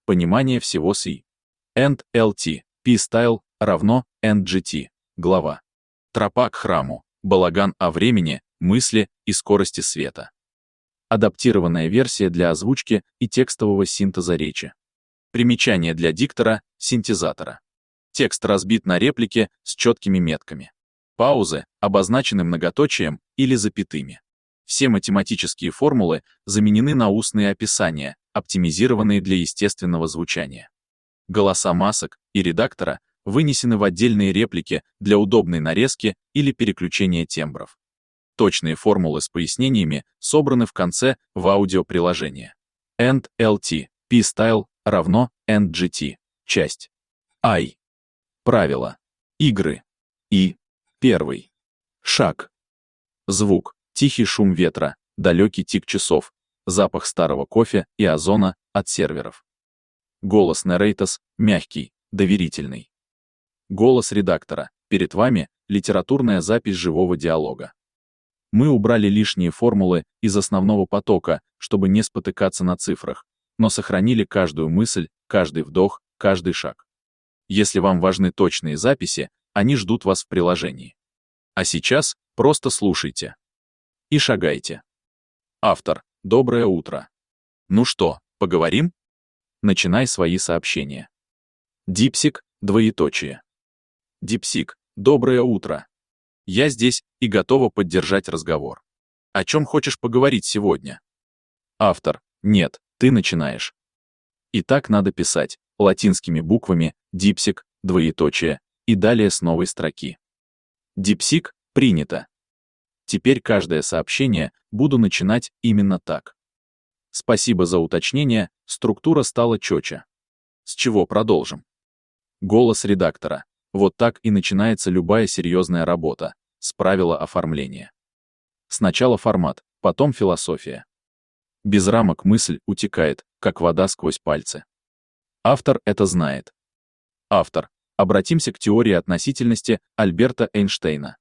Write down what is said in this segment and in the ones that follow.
Понимание всего с I. End-LT. P-style равно End-GT. Глава. Тропа к храму. Балаган о времени, мысли и скорости света. Адаптированная версия для озвучки и текстового синтеза речи. Примечание для диктора, синтезатора. Текст разбит на реплики с четкими метками. Паузы обозначены многоточием или запятыми. Все математические формулы заменены на устные описания, оптимизированные для естественного звучания. Голоса масок и редактора вынесены в отдельные реплики для удобной нарезки или переключения тембров. Точные формулы с пояснениями собраны в конце в аудиоприложении. End-LT. P-style равно End-GT. Часть. I. Правила. Игры. И. Первый. Шаг. Звук. Тихий шум ветра, далекий тик часов, запах старого кофе и озона от серверов. Голос Нерейтас мягкий, доверительный. Голос редактора. Перед вами литературная запись живого диалога. Мы убрали лишние формулы из основного потока, чтобы не спотыкаться на цифрах, но сохранили каждую мысль, каждый вдох, каждый шаг. Если вам важны точные записи, они ждут вас в приложении. А сейчас просто слушайте. И шагайте. Автор. Доброе утро. Ну что, поговорим? Начинай свои сообщения. Дипсик, двоеточие. Дипсик, доброе утро. Я здесь и готова поддержать разговор. О чем хочешь поговорить сегодня? Автор. Нет, ты начинаешь. И так надо писать латинскими буквами дипсик, двоеточие, и далее с новой строки. Дипсик, принято. Теперь каждое сообщение буду начинать именно так. Спасибо за уточнение, структура стала четче. С чего продолжим? Голос редактора. Вот так и начинается любая серьезная работа, с правила оформления. Сначала формат, потом философия. Без рамок мысль утекает, как вода сквозь пальцы. Автор это знает. Автор. Обратимся к теории относительности Альберта Эйнштейна.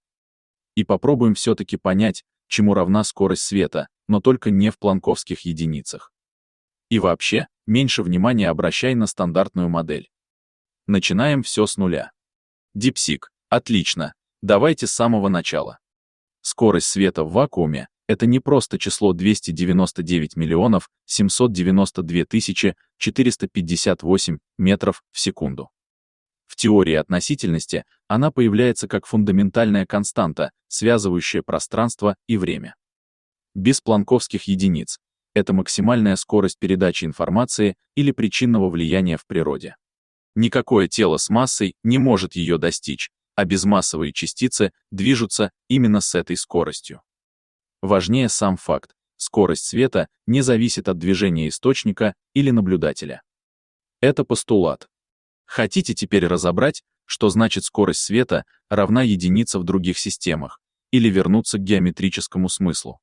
И попробуем все-таки понять, чему равна скорость света, но только не в планковских единицах. И вообще, меньше внимания обращай на стандартную модель. Начинаем все с нуля. Дипсик. Отлично. Давайте с самого начала. Скорость света в вакууме — это не просто число 299 миллионов 792 тысячи 458 метров в секунду. В теории относительности она появляется как фундаментальная константа, связывающая пространство и время. Без планковских единиц. Это максимальная скорость передачи информации или причинного влияния в природе. Никакое тело с массой не может ее достичь, а безмассовые частицы движутся именно с этой скоростью. Важнее сам факт: скорость света не зависит от движения источника или наблюдателя. Это постулат. Хотите теперь разобрать, что значит скорость света равна единице в других системах, или вернуться к геометрическому смыслу?